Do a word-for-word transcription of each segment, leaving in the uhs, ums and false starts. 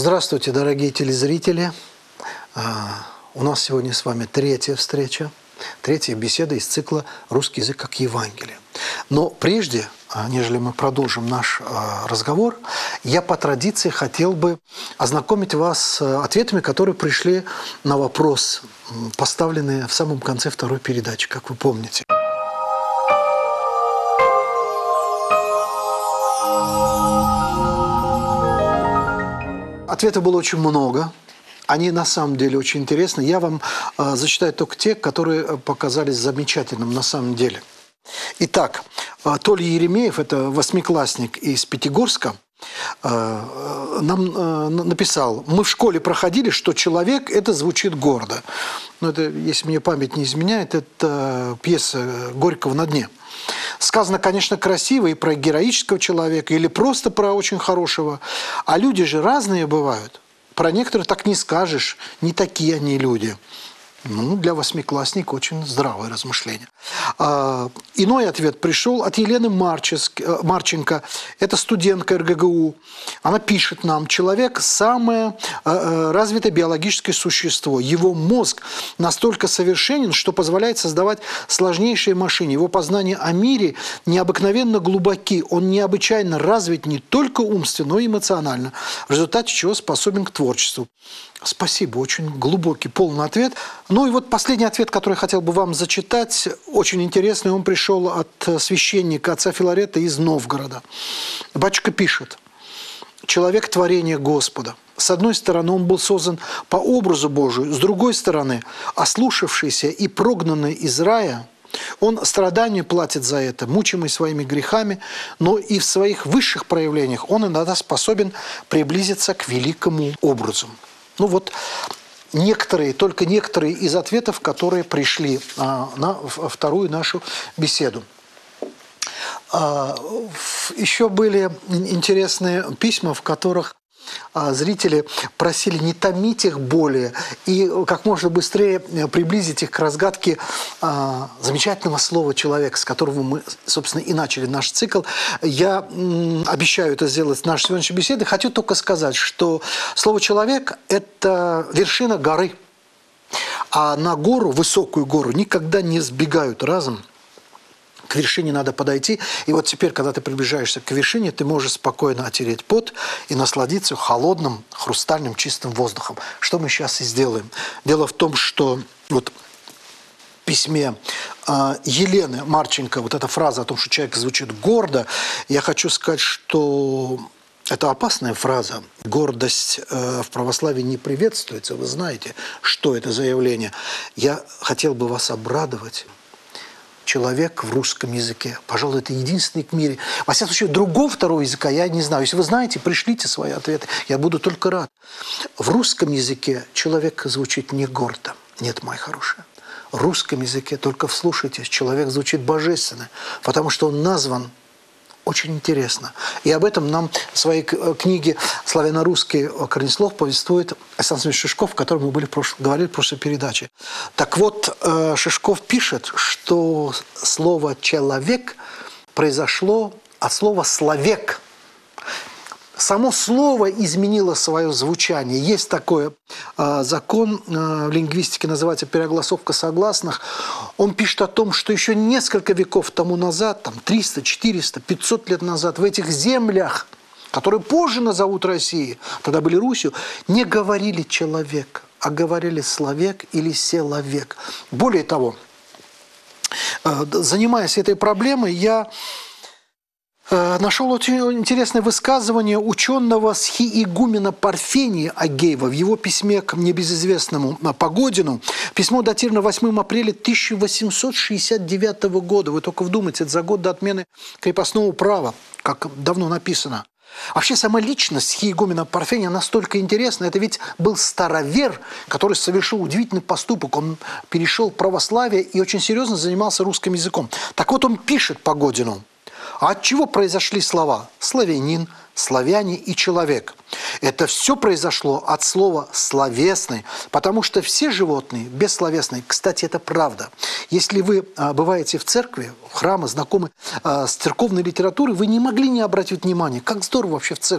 Здравствуйте, дорогие телезрители. У нас сегодня с вами третья встреча, третья беседа из цикла «Русский язык как Евангелие». Но прежде, нежели мы продолжим наш разговор, я по традиции хотел бы ознакомить вас с ответами, которые пришли на вопрос, поставленные в самом конце второй передачи, как вы помните. Ответов было очень много. Они на самом деле очень интересны. Я вам э, зачитаю только те, которые показались замечательным на самом деле. Итак, э, Толя Еремеев, это восьмиклассник из Пятигорска, э, нам э, написал: мы в школе проходили, что человек – это звучит гордо. Но это, если мне память не изменяет, это пьеса Горького «На дне». Сказано, конечно, красиво и про героического человека, или просто про очень хорошего. А люди же разные бывают. Про некоторых так не скажешь, не такие они люди. Ну, для восьмиклассника очень здравое размышление. А, иной ответ пришел от Елены Марченко. Это студентка эр гэ гэ у. Она пишет нам: человек – самое а, развитое биологическое существо. Его мозг настолько совершенен, что позволяет создавать сложнейшие машины. Его познания о мире необыкновенно глубоки. Он необычайно развит не только умственно, но и эмоционально, в результате чего способен к творчеству. Спасибо, очень глубокий, полный ответ. Ну и вот последний ответ, который я хотел бы вам зачитать, очень интересный. Он пришел от священника отца Филарета из Новгорода. Батюшка пишет: человек – творение Господа. С одной стороны, он был создан по образу Божию, с другой стороны, ослушавшийся и прогнанный из рая, он страдания платит за это, мучимый своими грехами, но и в своих высших проявлениях он иногда способен приблизиться к великому образу. Ну вот некоторые, только некоторые из ответов, которые пришли а, на вторую нашу беседу. А, еще были интересные письма, в которых а, зрители просили не томить их более и как можно быстрее приблизить их к разгадке а, замечательного слова «человек», с которого мы, собственно, и начали наш цикл. Я м, обещаю это сделать в нашей сегодняшней беседе. Хочу только сказать, что слово «человек» – это вершина горы. А на гору, высокую гору, никогда не сбегают разом. К вершине надо подойти. И вот теперь, когда ты приближаешься к вершине, ты можешь спокойно отереть пот и насладиться холодным, хрустальным, чистым воздухом. Что мы сейчас и сделаем. Дело в том, что вот в письме э, Елены Марченко, вот эта фраза о том, что человек звучит гордо, я хочу сказать, что это опасная фраза. Гордость э, в православии не приветствуется. Вы знаете, что это за явление. Я хотел бы вас обрадовать. Человек в русском языке. Пожалуй, это единственный в мире. Во всяком случае, другого второго языка я не знаю. Если вы знаете, пришлите свои ответы. Я буду только рад. В русском языке человек звучит не гордо. Нет, мои хорошие. В русском языке, только вслушайтесь, человек звучит божественно, потому что он назван очень интересно. И об этом нам в своей книге «Славяно-русский корнеслов» повествует Александр Шишков, о котором мы были прош... говорили в прошлой передаче. Так вот, Шишков пишет, что слово «человек» произошло от слова «словек». Само слово изменило свое звучание. Есть такой э, закон э, в лингвистике, называется переогласовка согласных. Он пишет о том, что еще несколько веков тому назад, там триста, четыреста, пятьсот лет назад, в этих землях, которые позже назовут Россией, тогда были Русью, не говорили «человек», а говорили «словек» или «селовек». Более того, э, занимаясь этой проблемой, я нашел очень интересное высказывание ученого схиигумена Парфения Агеева в его письме к небезызвестному Погодину. Письмо датировано восьмым апреля тысяча восемьсот шестьдесят девятого года. Вы только вдумайтесь, это за год до отмены крепостного права, как давно написано. Вообще сама личность схиигумена Парфения настолько интересна. Это ведь был старовер, который совершил удивительный поступок. Он перешел в православие и очень серьезно занимался русским языком. Так вот он пишет Погодину. А от чего произошли слова «славянин», «славяне» и «человек»? Это все произошло от слова «словесный», потому что все животные бессловесные. Кстати, это правда. Если вы бываете в церкви, в храме, знакомы с церковной литературой, вы не могли не обратить внимания, как здорово вообще в церкви.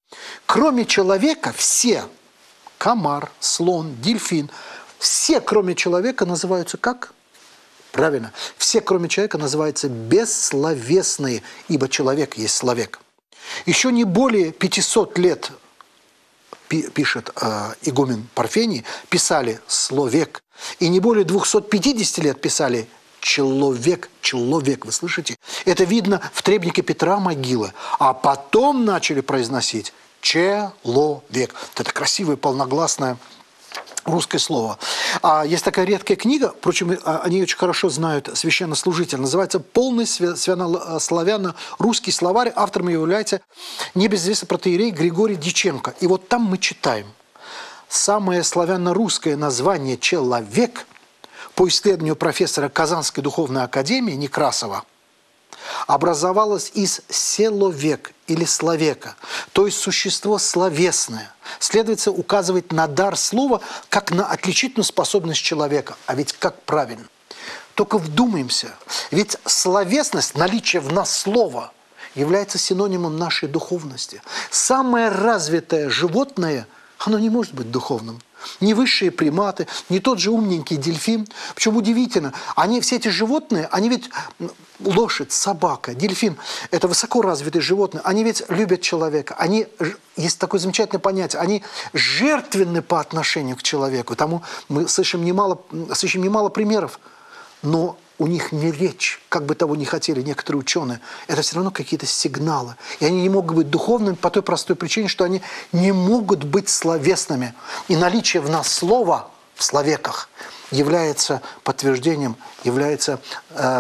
Кроме человека все, комар, слон, дельфин, все, кроме человека, называются как? Правильно. Все, кроме человека, называются бессловесные, ибо человек есть словек. Еще не более пятисот лет, пишет э, игумен Парфений, писали «словек». И не более двухсот пятидесяти лет писали «человек», «человек», вы слышите? Это видно в требнике Петра Могилы. А потом начали произносить «человек». Это красивое, полногласное русское слово. А есть такая редкая книга, впрочем, они очень хорошо знают священнослужитель, называется «Полный славяно-русский словарь». Автором является небезызвестный протоиерей Григорий Дьяченко. И вот там мы читаем: самое славяно-русское название «человек» по исследованию профессора Казанской духовной академии Некрасова образовалось из «селовек» или «словека», то есть существо словесное. Следовательно, указывает на дар слова как на отличительную способность человека. А ведь как правильно? Только вдумаемся. Ведь словесность, наличие в нас слова, является синонимом нашей духовности. Самое развитое животное, оно не может быть духовным. Ни высшие приматы, ни тот же умненький дельфин. Причем удивительно, они, все эти животные, они ведь, лошадь, собака, дельфин, это высоко развитые животные, они ведь любят человека. Они, есть такое замечательное понятие, они жертвенны по отношению к человеку. Тому мы слышим немало, слышим немало примеров, но у них не речь, как бы того ни хотели некоторые ученые, это все равно какие-то сигналы. И они не могут быть духовными по той простой причине, что они не могут быть словесными. И наличие в нас слова, в словеках, является подтверждением, является э,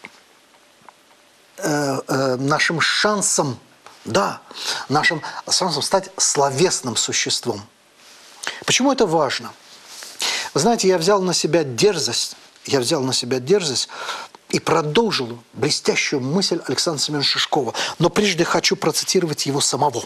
э, э, нашим шансом, да, нашим шансом стать словесным существом. Почему это важно? Вы знаете, я взял на себя дерзость, Я взял на себя дерзость и продолжил блестящую мысль Александра Семеновича Шишкова. Но прежде хочу процитировать его самого.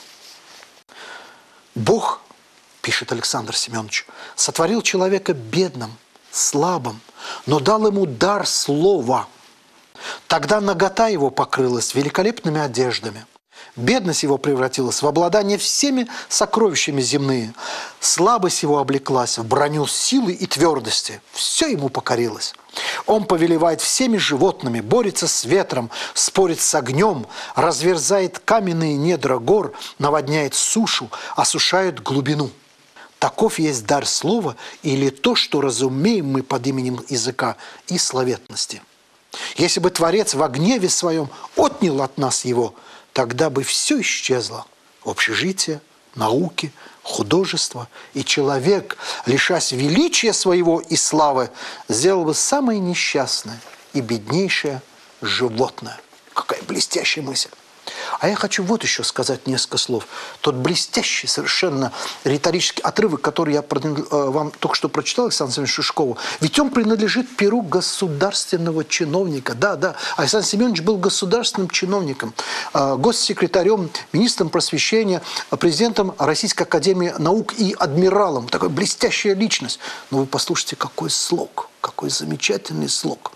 «Бог, – пишет Александр Семенович, – сотворил человека бедным, слабым, но дал ему дар слова. Тогда нагота его покрылась великолепными одеждами. Бедность его превратилась в обладание всеми сокровищами земные. Слабость его облеклась в броню силы и твердости. Все ему покорилось. Он повелевает всеми животными, борется с ветром, спорит с огнем, разверзает каменные недра гор, наводняет сушу, осушает глубину. Таков есть дар слова или то, что разумеем мы под именем языка и словесности. Если бы Творец во гневе своем отнял от нас его, тогда бы все исчезло – общежитие, науки, художество, и человек, лишась величия своего и славы, сделал бы самое несчастное и беднейшее животное. Какая блестящая мысль! А я хочу вот еще сказать несколько слов. Тот блестящий совершенно риторический отрывок, который я вам только что прочитал, Александру Семеновичу Шишкову, ведь он принадлежит перу государственного чиновника. Да, да, Александр Семенович был государственным чиновником, госсекретарем, министром просвещения, президентом Российской академии наук и адмиралом. Такая блестящая личность. Но вы послушайте, какой слог, какой замечательный слог.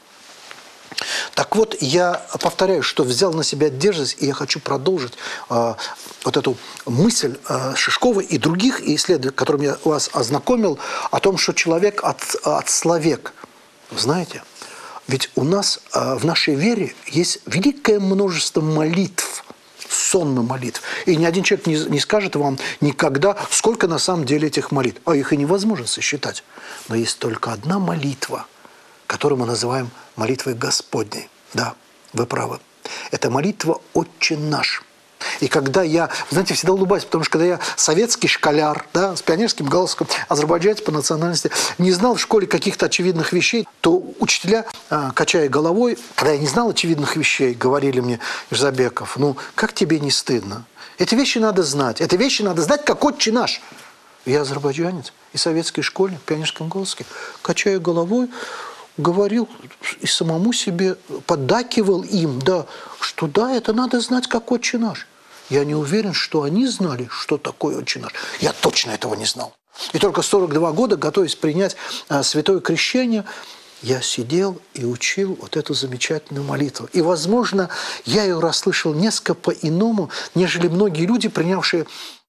Так вот, я повторяю, что взял на себя дерзость, и я хочу продолжить э, вот эту мысль э, Шишкова и других исследователей, которым я вас ознакомил, о том, что человек от, от словек. Знаете, ведь у нас э, в нашей вере есть великое множество молитв, сонмы молитв. И ни один человек не, не скажет вам никогда, сколько на самом деле этих молитв. А их и невозможно сосчитать. Но есть только одна молитва, которую мы называем молитвой Господней. Да, вы правы. Это молитва «Отче наш». И когда я, знаете, всегда улыбаюсь, потому что когда я советский школяр, да, с пионерским галстуком, азербайджанец по национальности, не знал в школе каких-то очевидных вещей, то учителя, качая головой, когда я не знал очевидных вещей, говорили мне: Ирзабеков, ну как тебе не стыдно? Эти вещи надо знать. Эти вещи надо знать, как «Отче наш». Я азербайджанец, и в советской школе, в пионерском галстуке, качая головой, говорил и самому себе, поддакивал им, да, что да, это надо знать, как «Отче наш». Я не уверен, что они знали, что такое «Отче наш». Я точно этого не знал. И только сорок два года, готовясь принять а, святое крещение, я сидел и учил вот эту замечательную молитву. И, возможно, я ее расслышал несколько по-иному, нежели многие люди, принявшие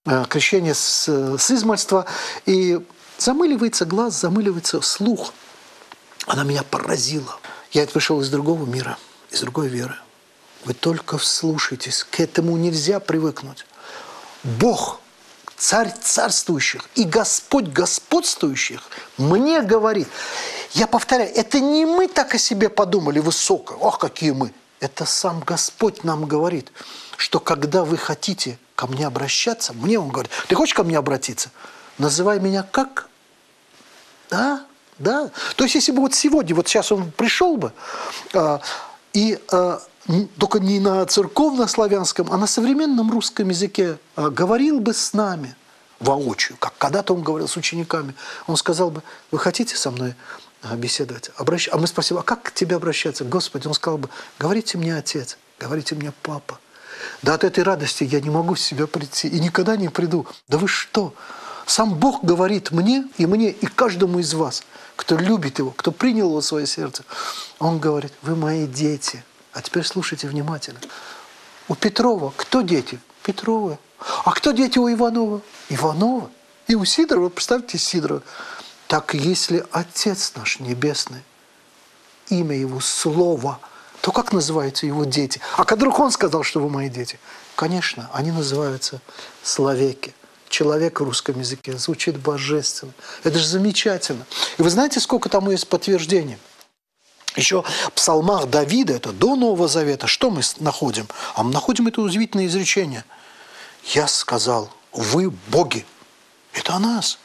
крещение с, с измальства, и замыливается глаз, замыливается слух. Она меня поразила. Я вышел из другого мира, из другой веры. Вы только вслушайтесь, к этому нельзя привыкнуть. Бог, царь царствующих и Господь господствующих мне говорит. Я повторяю, это не мы так о себе подумали высоко. Ох, какие мы. Это сам Господь нам говорит, что когда вы хотите ко мне обращаться, мне Он говорит, ты хочешь ко мне обратиться? Называй меня как? Да, да. То есть, если бы вот сегодня, вот сейчас Он пришел бы, а, и а, только не на церковно-славянском, а на современном русском языке а, говорил бы с нами воочию, как когда-то Он говорил с учениками. Он сказал бы, вы хотите со мной беседовать? Обращ... А мы спросили, а как к тебе обращаться? Господи, Он сказал бы, говорите мне Отец, говорите мне Папа. Да от этой радости я не могу в себя прийти и никогда не приду. Да вы что? Сам Бог говорит мне и мне, и каждому из вас, кто любит Его, кто принял Его в свое сердце. Он говорит, вы мои дети. А теперь слушайте внимательно. У Петрова кто дети? Петрова. А кто дети у Иванова? Иванова. И у Сидорова, представьте, Сидорова. Так если Отец наш Небесный, имя Его Слово, то как называются Его дети? А когда Он сказал, что вы мои дети? Конечно, они называются словеки. Человек в русском языке звучит божественно. Это же замечательно. И вы знаете, сколько тому есть подтверждений? Еще в псалмах Давида, это до Нового Завета, что мы находим? А мы находим это удивительное изречение. «Я сказал, вы боги». Это о нас.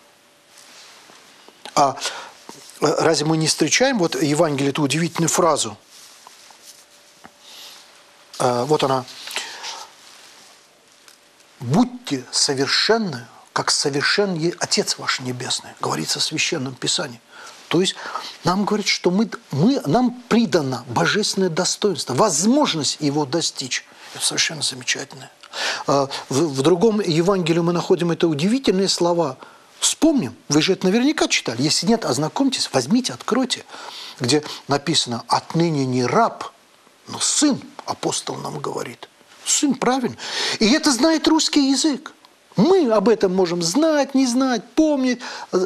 А разве мы не встречаем вот в Евангелии эту удивительную фразу? Вот она. «Будьте совершенны, как совершен Отец ваш Небесный», говорится в Священном Писании. То есть нам говорят, что мы, мы, нам придано божественное достоинство, возможность его достичь. Это совершенно замечательно. В, в другом Евангелии мы находим это удивительные слова. Вспомним, вы же это наверняка читали. Если нет, ознакомьтесь, возьмите, откройте, где написано «отныне не раб, но сын», апостол нам говорит. Сын, правильно. И это знает русский язык. Мы об этом можем знать, не знать, помнить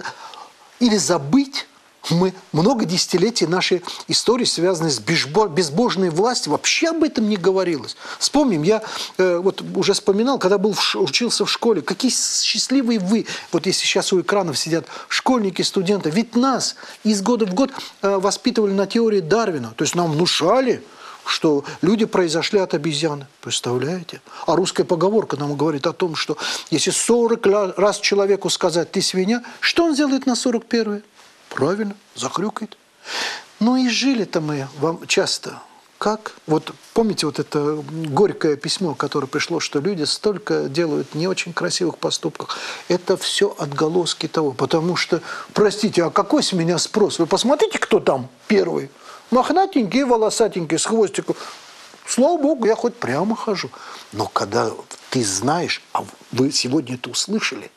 или забыть. Мы много десятилетий нашей истории, связанной с безбожной властью, вообще об этом не говорилось. Вспомним, я э, вот уже вспоминал, когда был в, учился в школе, какие счастливые вы, вот если сейчас у экранов сидят школьники, студенты, ведь нас из года в год э, воспитывали на теории Дарвина, то есть нам внушали, что люди произошли от обезьяны. Представляете? А русская поговорка нам говорит о том, что если сорок раз человеку сказать «ты свинья», что он сделает на сорок первый? Правильно, захрюкает. Ну и жили-то мы вам часто. Как? Вот помните вот это горькое письмо, которое пришло, что люди столько делают не очень красивых поступков. Это все отголоски того. Потому что, простите, а какой с меня спрос? Вы посмотрите, кто там первый. Мохнатенький, волосатенький, с хвостиком. Слава Богу, я хоть прямо хожу. Но когда ты знаешь, а вы сегодня это услышали,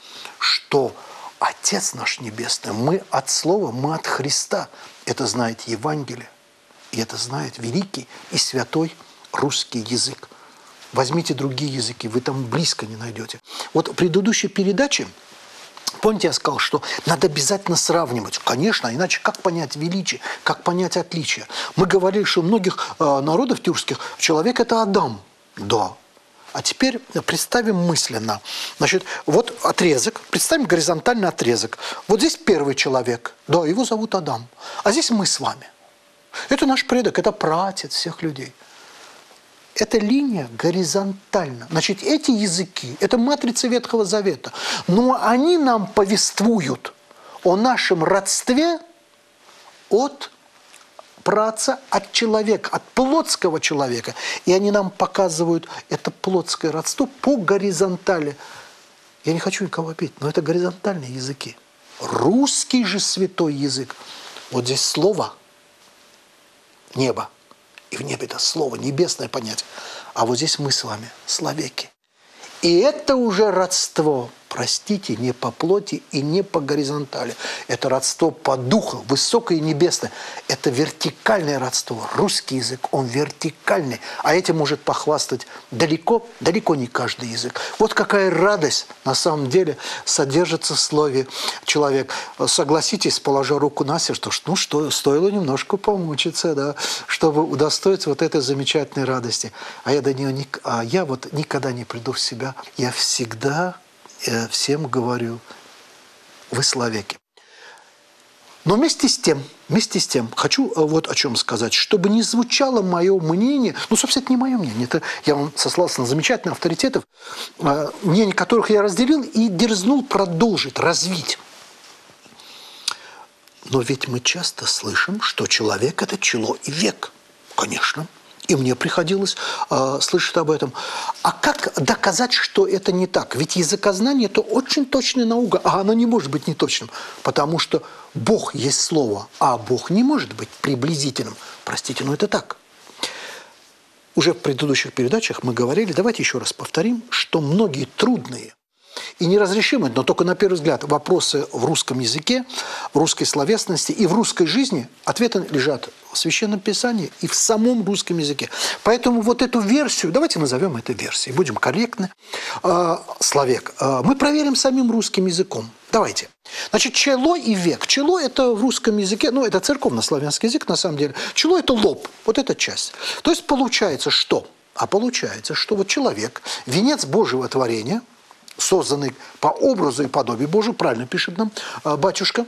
что Отец наш Небесный, мы от Слова, мы от Христа. Это знает Евангелие. И это знает великий и святой русский язык. Возьмите другие языки, вы там близко не найдете. Вот в предыдущей передаче, помните, я сказал, что надо обязательно сравнивать. Конечно, иначе как понять величие, как понять отличие? Мы говорили, что у многих э, народов тюркских человек – это Адам. Да. А теперь представим мысленно. Значит, вот отрезок, представим горизонтальный отрезок. Вот здесь первый человек, да, его зовут Адам. А здесь мы с вами. Это наш предок, это праотец всех людей. Эта линия горизонтальна. Значит, эти языки, это матрица Ветхого Завета. Но они нам повествуют о нашем родстве от праотца, от человека, от плотского человека. И они нам показывают это плотское родство по горизонтали. Я не хочу никого обидеть, но это горизонтальные языки. Русский же святой язык. Вот здесь слово небо. И в небе это слово, небесное понятие. А вот здесь мы с вами, словеки. И это уже родство простите, не по плоти и не по горизонтали. Это родство по духу, высокое и небесное. Это вертикальное родство. Русский язык, он вертикальный. А этим может похвастать далеко, далеко не каждый язык. Вот какая радость на самом деле содержится в слове «человек». Согласитесь, положа руку на сердце, что, ну, что стоило немножко помучиться, да, чтобы удостоиться вот этой замечательной радости. А я, до нее не, а я вот никогда не приду в себя. Я всегда э, всем говорю, вы словеки. Но вместе с тем, вместе с тем, хочу вот о чем сказать, чтобы не звучало мое мнение, ну, собственно, это не мое мнение, это я вам сослался на замечательных авторитетов, мнение которых я разделил и дерзнул продолжить, развить. Но ведь мы часто слышим, что человек – это чело и век. Конечно. И мне приходилось э, слышать об этом. А как доказать, что это не так? Ведь языкознание – это очень точная наука, а она не может быть неточным, потому что Бог есть слово, а Бог не может быть приблизительным. Простите, но это так. Уже в предыдущих передачах мы говорили, давайте еще раз повторим, что многие трудные и неразрешимые, но только на первый взгляд, вопросы в русском языке, в русской словесности и в русской жизни, ответы лежат в Священном Писании и в самом русском языке. Поэтому вот эту версию, давайте назовем это версией, будем корректны, э, словек, э, мы проверим самим русским языком. Давайте. Значит, чело и век. Чело – это в русском языке, ну, это церковно-славянский язык, на самом деле. Чело – это лоб, вот эта часть. То есть получается, что? А получается, что вот человек, венец Божьего творения, созданный по образу и подобию Божию, правильно пишет нам э, батюшка,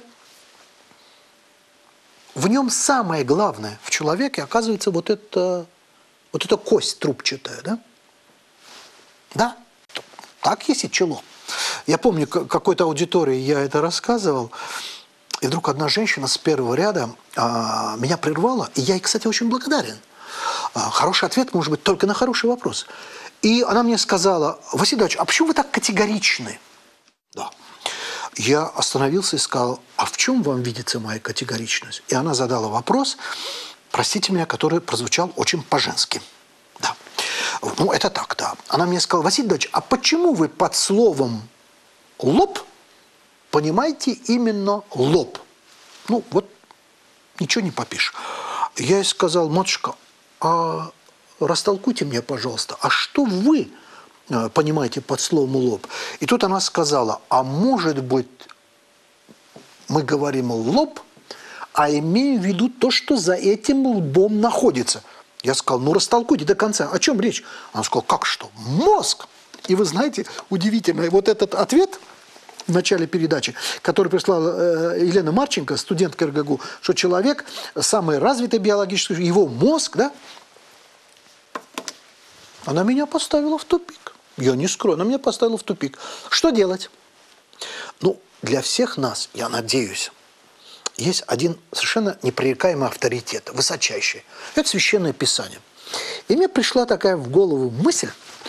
в нем самое главное в человеке оказывается вот эта, вот эта кость трубчатая, да? Да, так есть и чело. Я помню, какой-то аудитории я это рассказывал, и вдруг одна женщина с первого ряда а, меня прервала, и я ей, кстати, очень благодарен. А, хороший ответ может быть только на хороший вопрос. И она мне сказала: Василий Иванович, а почему вы так категоричны? Да. Я остановился и сказал: а в чем вам видится моя категоричность? И она задала вопрос, простите меня, который прозвучал очень по-женски. Да. Ну, это так, да. Она мне сказала: Василий Иванович, а почему вы под словом «лоб» понимаете именно лоб? Ну, вот ничего не попишешь. Я ей сказал: матушка, а растолкуйте мне, пожалуйста, а что вы понимаете под словом «лоб»? И тут она сказала: а может быть, мы говорим «лоб», а имеем в виду то, что за этим лбом находится. Я сказал: ну, растолкуйте до конца. О чем речь? Она сказала: как что? Мозг! И вы знаете, удивительно, вот этот ответ в начале передачи, который прислала Елена Марченко, студентка эр гэ гэ у, что человек самый развитый биологически, его мозг, да, она меня поставила в тупик. Я не скрою, она меня поставила в тупик. Что делать? Ну, для всех нас, я надеюсь, есть один совершенно непререкаемый авторитет, высочайший. Это Священное Писание. И мне пришла такая в голову мысль,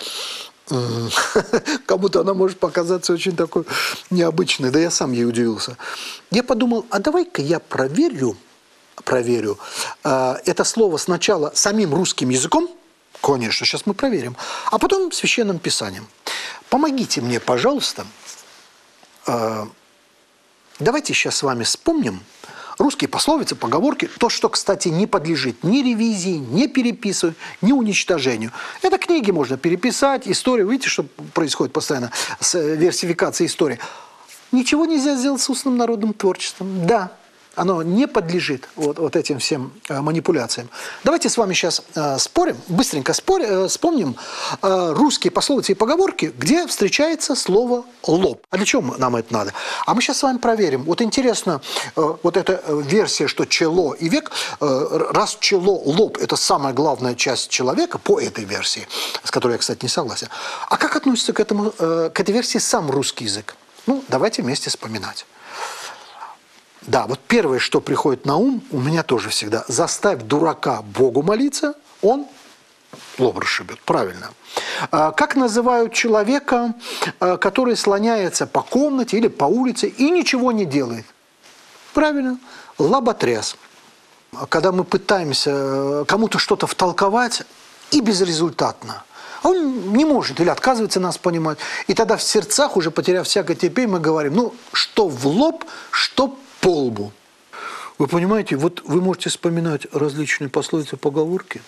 кому-то она может показаться очень такой необычной, да я сам ей удивился. Я подумал: а давай-ка я проверю, проверю э, это слово сначала самим русским языком, конечно, сейчас мы проверим, а потом Священным Писанием. Помогите мне, пожалуйста. Э, давайте сейчас с вами вспомним русские пословицы, поговорки, то, что, кстати, не подлежит ни ревизии, ни переписыванию, ни уничтожению. Это книги можно переписать, историю, видите, что происходит постоянно с версификацией истории. Ничего нельзя сделать с устным народным творчеством. Да, оно не подлежит вот, вот этим всем э, манипуляциям. Давайте с вами сейчас э, спорим, быстренько спорим, э, вспомним э, русские пословицы и поговорки, где встречается слово «лоб». А для чего нам это надо? А мы сейчас с вами проверим. Вот интересно, э, вот эта версия, что чело и век, э, раз чело, лоб – это самая главная часть человека, по этой версии, с которой я, кстати, не согласен. А как относится к, этому, э, к этой версии сам русский язык? Ну, давайте вместе вспоминать. Да, вот первое, что приходит на ум, у меня тоже всегда: заставь дурака Богу молиться, он лоб расшибет. Правильно. А как называют человека, который слоняется по комнате или по улице и ничего не делает? Правильно. Лоботряс. Когда мы пытаемся кому-то что-то втолковать, и безрезультатно. А он не может или отказывается нас понимать. И тогда в сердцах, уже потеряв всякое терпение, мы говорим, ну, что в лоб, что по лбу. Вы понимаете, вот вы можете вспоминать различные пословицы, поговорки.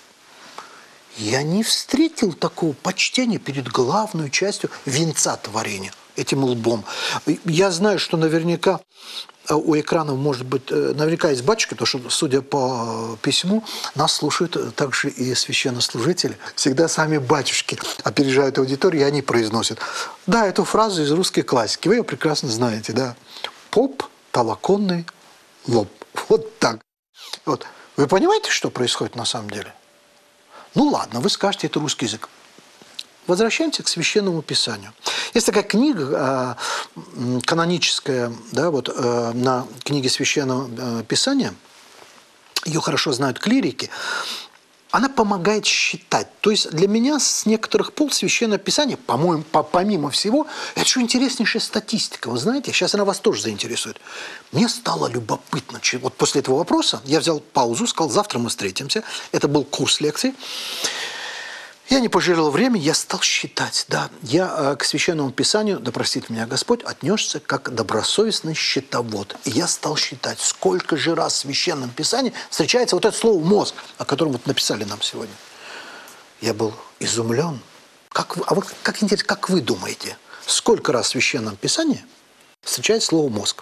Я не встретил такого почтения перед главной частью венца творения, этим лбом. Я знаю, что наверняка у экранов, может быть, наверняка есть батюшки, потому что, судя по письму, нас слушают также и священнослужители. Всегда сами батюшки опережают аудиторию, и они произносят. Да, эту фразу из русской классики, вы ее прекрасно знаете, да. Поп, толоконный лоб. Вот так. Вот. Вы понимаете, что происходит на самом деле? Ну ладно, вы скажете, это русский язык. Возвращаемся к Священному Писанию. Есть такая книга э, каноническая, да, вот, э, на книге Священного э, Писания, ее хорошо знают клирики, она помогает считать. То есть для меня с некоторых пол Священное Писание, по-моему, по, помимо всего, это еще интереснейшая статистика. Вы знаете, сейчас она вас тоже заинтересует. Мне стало любопытно. Вот после этого вопроса я взял паузу, сказал, завтра мы встретимся. Это был курс лекций. Я не пожалел время, я стал считать. Да, я к Священному Писанию, да простит меня Господь, отнесся как добросовестный счетовод. И я стал считать, сколько же раз в Священном Писании встречается вот это слово «мозг», о котором вот написали нам сегодня. Я был изумлен. Как вы, а вот как интересно, как вы думаете, сколько раз в Священном Писании встречается слово «мозг»?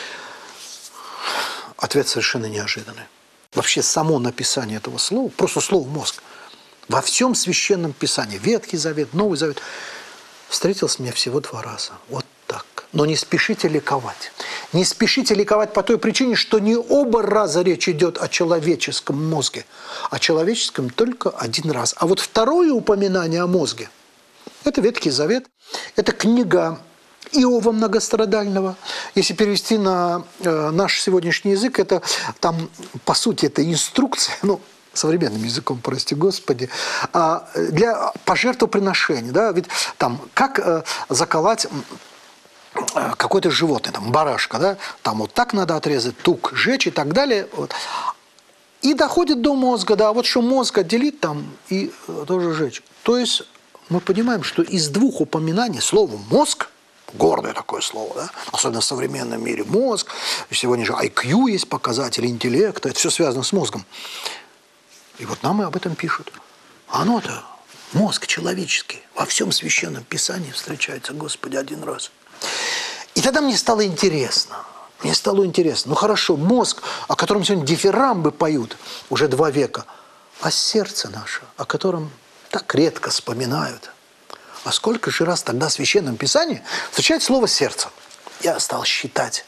Ответ совершенно неожиданный. Вообще само написание этого слова, просто слово «мозг», во всем Священном Писании, Ветхий Завет, Новый Завет, встретился мне всего два раза. Вот так. Но не спешите ликовать. Не спешите ликовать по той причине, что не оба раза речь идет о человеческом мозге. О человеческом только один раз. А вот второе упоминание о мозге – это Ветхий Завет, это книга Иова многострадального. Если перевести на э, наш сегодняшний язык, это там, по сути, это инструкция, ну, современным языком, прости Господи, для пожертвоприношения. Да? Ведь там, как э, заколоть э, какое-то животное, там, барашка, да? Там вот так надо отрезать, тук, жечь и так далее. Вот. И доходит до мозга, да, вот что мозг отделить там и э, тоже жечь. То есть мы понимаем, что из двух упоминаний слово «мозг», гордое такое слово, да? Особенно в современном мире мозг, сегодня же ай кью есть показатели интеллекта, это все связано с мозгом. И вот нам и об этом пишут. Оно-то, мозг человеческий, во всем Священном Писании встречается, Господи, один раз. И тогда мне стало интересно. Мне стало интересно. Ну хорошо, мозг, о котором сегодня дифирамбы поют уже два века, а сердце наше, о котором так редко вспоминают. А сколько же раз тогда в Священном Писании встречается слово «сердце»? Я стал считать.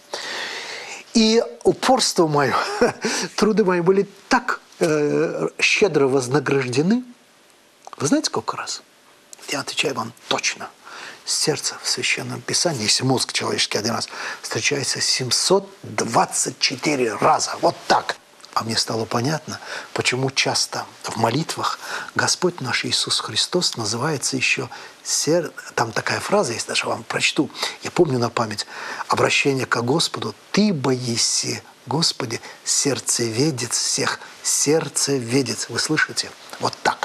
И упорство мое, труды мои были так щедро вознаграждены. Вы знаете, сколько раз? Я отвечаю вам точно. Сердце в Священном Писании, если мозг человеческий один раз, встречается семьсот двадцать четыре раза. Вот так. А мне стало понятно, почему часто в молитвах Господь наш Иисус Христос называется еще сер... Там такая фраза есть, даже вам прочту. Я помню на память. Обращение к Господу. «Ты боиси, Господи, сердцеведец всех». Сердцеведец. Вы слышите? Вот так.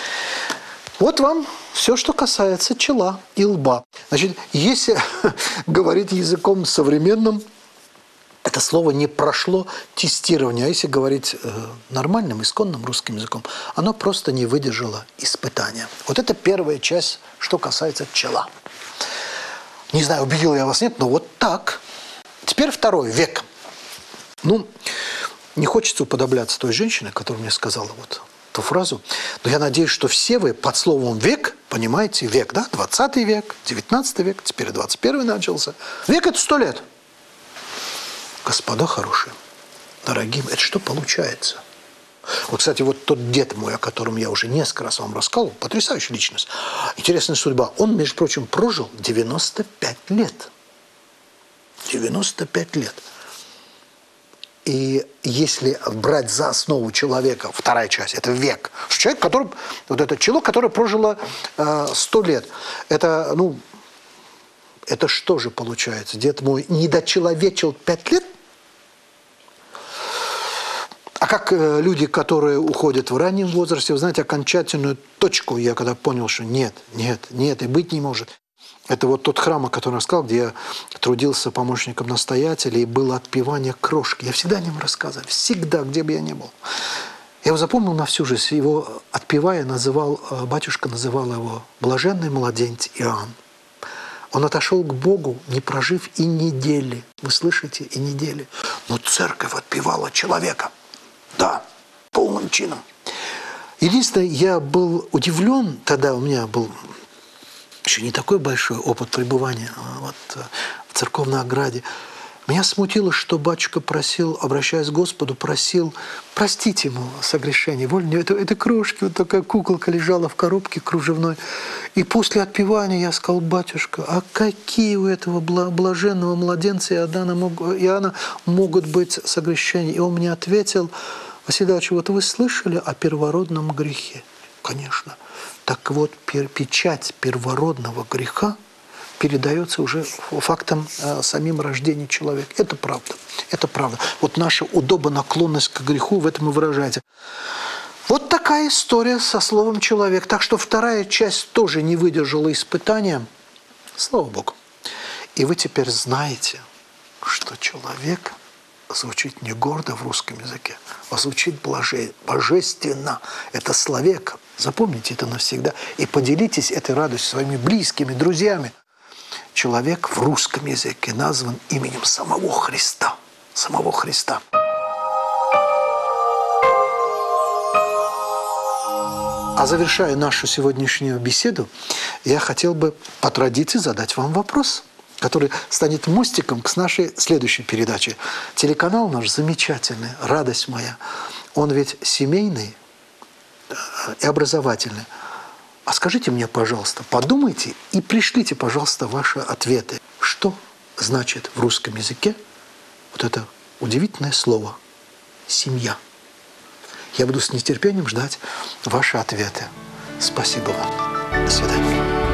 Вот вам все, что касается чела и лба. Значит, если говорить языком современным, это слово не прошло тестирование. А если говорить э, нормальным, исконным русским языком, оно просто не выдержало испытания. Вот это первая часть, что касается чела. Не знаю, убедил я вас, нет, но вот так. Теперь второй, век. Ну, не хочется уподобляться той женщине, которая мне сказала вот эту фразу, но я надеюсь, что все вы под словом «век» понимаете век, да? двадцатый век, девятнадцатый век, теперь двадцать первый начался. Век – это сто лет. Господа хорошие, дорогие, это что получается? Вот, кстати, вот тот дед мой, о котором я уже несколько раз вам рассказывал, потрясающая личность, интересная судьба, он, между прочим, прожил девяносто пять лет. девяносто пять лет. И если брать за основу человека, вторая часть, это век, человек, который, вот это чело, которое прожило э, сто лет, это, ну, это что же получается? Дед мой недочеловечил пять лет? А как э, люди, которые уходят в раннем возрасте, вы знаете, окончательную точку я когда понял, что нет, нет, нет, и быть не может. Это вот тот храм, о котором я сказал, где я трудился помощником настоятеля, и было отпевание крошки. Я всегда о нем рассказывал, всегда, где бы я ни был. Я его запомнил на всю жизнь. Его отпевая, называл, батюшка называл его «блаженный младенец Иоанн». Он отошел к Богу, не прожив и недели. Вы слышите? И недели. Но церковь отпевала человека. Да, полным чином. Единственное, я был удивлен, тогда у меня был еще не такой большой опыт пребывания вот, в церковной ограде. Меня смутило, что батюшка просил, обращаясь к Господу, просил простить ему согрешение. Это, это крошки, вот такая куколка лежала в коробке кружевной. И после отпевания я сказал: батюшка, а какие у этого блаженного младенца Иоанна могут быть согрешения? И он мне ответил: Василий Иванович, вот вы слышали о первородном грехе? Конечно. Так вот, печать первородного греха передается уже фактом э, самим рождения человека. Это правда. Это правда. Вот наша удобонаклонность к греху в этом и выражается. Вот такая история со словом «человек». Так что вторая часть тоже не выдержала испытания. Слава Богу. И вы теперь знаете, что человек звучит не гордо в русском языке, а звучит блаже, божественно. Это словек. Запомните это навсегда. И поделитесь этой радостью своими близкими, друзьями. Человек в русском языке назван именем самого Христа. Самого Христа. А завершая нашу сегодняшнюю беседу, я хотел бы по традиции задать вам вопрос, который станет мостиком к нашей следующей передаче. Телеканал наш замечательный, радость моя. Он ведь семейный и образовательный. А скажите мне, пожалуйста, подумайте и пришлите, пожалуйста, ваши ответы. Что значит в русском языке вот это удивительное слово «семья»? Я буду с нетерпением ждать ваши ответы. Спасибо вам. До свидания.